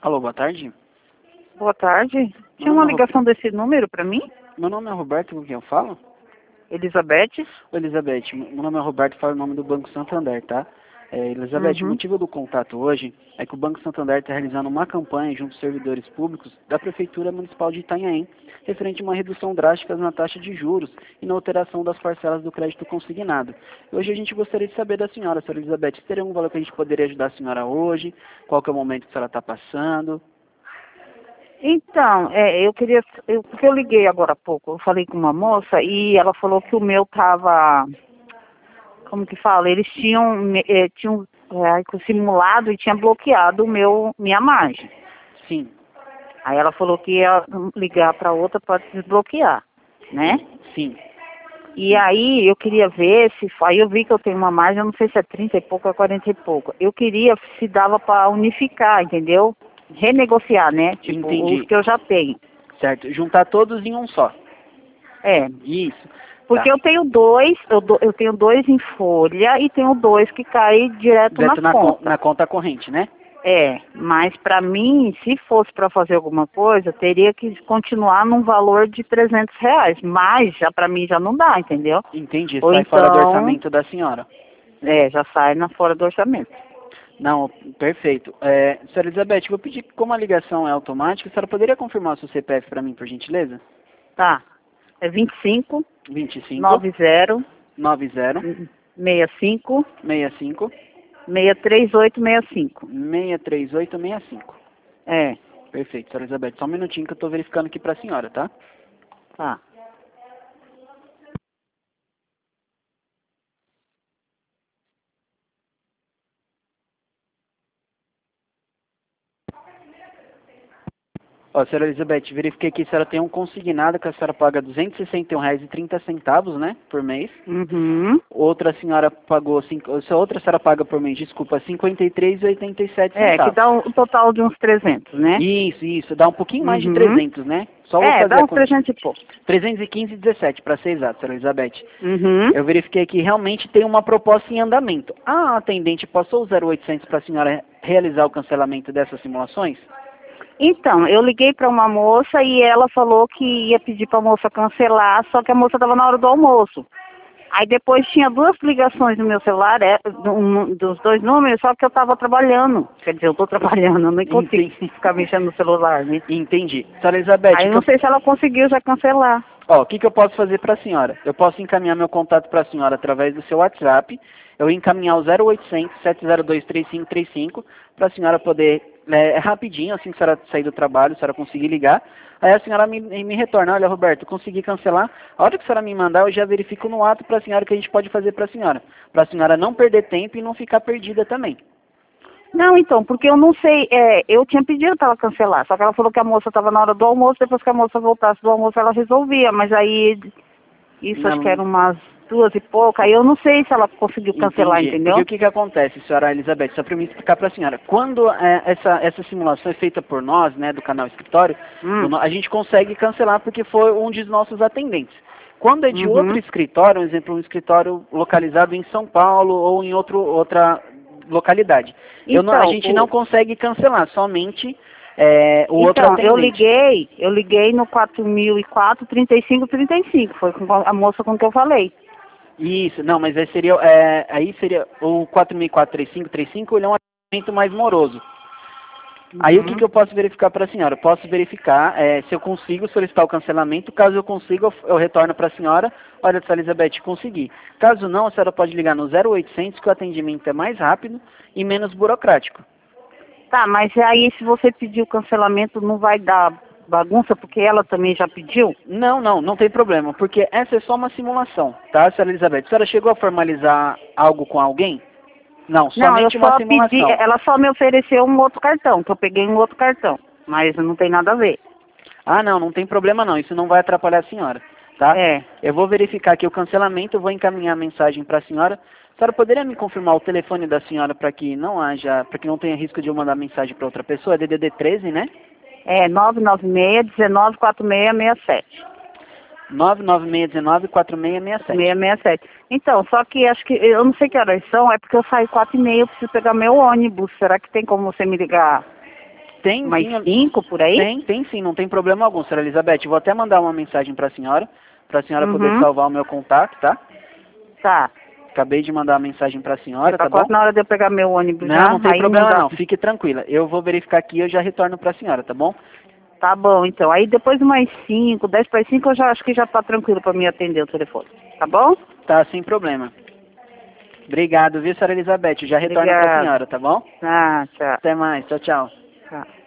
Alô, boa tarde. Boa tarde. Tinha Meu uma nome é ligação desse número para mim? Meu nome é Roberto, com quem eu falo? Elizabeth? Oi, Elizabeth, meu nome é Roberto, falo o nome do Banco Santander, tá? Elizabeth, o Uhum. motivo do contato hoje é que o Banco Santander está realizando uma campanha junto aos servidores públicos da Prefeitura Municipal de Itanhaém, referente a uma redução drástica na taxa de juros e na alteração das parcelas do crédito consignado. Hoje a gente gostaria de saber da senhora Elizabeth, se teria algum valor que a gente poderia ajudar a senhora hoje, qual que é o momento que a senhora está passando. Então, porque eu liguei agora há pouco, eu falei com uma moça e ela falou que o meu tava, como que fala, eles tinham simulado e tinha bloqueado minha margem. Sim, Aí ela falou que ia ligar para outra para desbloquear, né? sim. E aí eu queria ver aí eu vi que eu tenho uma margem, eu não sei se é 30 e pouco ou 40 e pouco. Eu queria se dava para unificar, entendeu? Renegociar, né? Tipo, os Entendi. que eu já tenho. Certo, juntar todos em um só. É, Isso. porque Tá. eu tenho dois, eu tenho dois em folha e tenho dois que caem direto na Direto conta. na conta corrente, né? É, mas para mim, se fosse para fazer alguma coisa, teria que continuar num valor de R$ 300. Mas já para mim já não dá, entendeu? Entendi, Ou sai fora do então, orçamento da senhora. já sai fora do orçamento. Não, perfeito. Senhora Elizabeth, vou pedir que, como a ligação é automática, a senhora poderia confirmar o seu CPF para mim, por gentileza? Tá. É 25 25 90 90 65 65 63865. 63865. É, Perfeito, senhora Elizabeth. Só um minutinho que eu estou verificando aqui para a senhora, tá? tá. Ó, senhora Elizabeth, verifiquei que a senhora tem um consignado que a senhora paga R$ 261,30, né, por mês. Uhum. Outra senhora pagou, essa outra senhora paga por mês, desculpa, R$ 53,87 É, que centavos. dá um total de uns 300, né? Isso, dá um pouquinho mais de Uhum. 300, né? Só vou É, fazer dá a uns conta. 300 e pouco. 315,17 para ser exato, senhora Elizabeth. Uhum. Eu verifiquei que realmente tem uma proposta em andamento. A atendente passou o 0800 para a senhora realizar o cancelamento dessas simulações? Então, eu liguei para uma moça e ela falou que ia pedir para a moça cancelar, só que a moça estava na hora do almoço. Aí depois tinha duas ligações no meu celular, dos dois números, só que eu estava trabalhando. Quer dizer, eu estou trabalhando, eu não consigo Entendi. ficar mexendo no celular, né? Entendi. Senhora Elizabeth, Aí eu não sei se ela conseguiu já cancelar. o que eu posso fazer para a senhora? Eu posso encaminhar meu contato para a senhora através do seu WhatsApp. Eu encaminhar o 0800 702 3535 para a senhora poder, rapidinho, assim que a senhora sair do trabalho, a senhora conseguir ligar. Aí a senhora me retorna, olha Roberto, consegui cancelar. A hora que a senhora me mandar, eu já verifico no ato para a senhora o que a gente pode fazer para a senhora não perder tempo e não ficar perdida também. Não, então, porque eu não sei, eu tinha pedido para ela cancelar, só que ela falou que a moça estava na hora do almoço, depois que a moça voltasse do almoço ela resolvia, mas aí, isso acho que Não, era umas 2 e pouco, aí eu não sei se ela conseguiu cancelar, entendi. Porque entendeu? o que acontece, senhora Elizabeth, só para me explicar para a senhora. Quando essa simulação é feita por nós, né, do canal Escritório, a gente consegue cancelar porque foi um dos nossos atendentes. Quando é de outro Uhum. escritório, um exemplo, um escritório localizado em São Paulo ou em outra localidade, a Então, gente não consegue cancelar, somente o outro então, atendente. eu liguei no 4004 3535, foi com a moça com que eu falei. Isso, não, mas aí seria o 4004-3535, ele é um atendimento mais moroso. Aí o que Uhum. eu posso verificar para a senhora? Eu posso verificar se eu consigo solicitar o cancelamento. Caso eu consiga, eu retorno para a senhora. Olha, Sra. Elizabeth, consegui. Caso não, a senhora pode ligar no 0800, que o atendimento é mais rápido e menos burocrático. Tá, mas aí se você pedir o cancelamento não vai dar bagunça, porque ela também já pediu? Não tem problema, porque essa é só uma simulação, tá, Sra. Elizabeth? A senhora chegou a formalizar algo com alguém? Não, Não, eu somente uma só pedi, simulação. ela só me ofereceu um outro cartão, que eu peguei um outro cartão, mas não tem nada a ver. Ah, não tem problema não, isso não vai atrapalhar a senhora, tá? É, Eu vou verificar aqui o cancelamento, eu vou encaminhar a mensagem para a senhora. A senhora poderia me confirmar o telefone da senhora para que não tenha risco de eu mandar mensagem para outra pessoa? É DDD 13, né? 996-194667. 996194667. 667. Então, só que acho que, eu não sei que horas são, é porque eu saio 4h30, eu preciso pegar meu ônibus. Será que tem como você me ligar Tem Mais sim, 5 por aí? tem sim, não tem problema algum, senhora Elizabeth. Vou até mandar uma mensagem para a senhora poder salvar o meu contato, tá? Tá. Acabei de mandar uma mensagem para a senhora, Tá tá bom? quase na hora de eu pegar meu ônibus Não, já. não tem aí problema dá- não, fique tranquila. Eu vou verificar aqui e eu já retorno para a senhora, tá bom? Tá bom, então. Aí depois mais 5, 10 para 5, eu já acho que já tá tranquilo para me atender o telefone. Tá bom? Tá, sem problema. Obrigado, viu, senhora Elizabeth? Eu já retorno para a Obrigada. senhora, tá bom? Ah, tchau. Até mais, tchau, tchau. Tchau.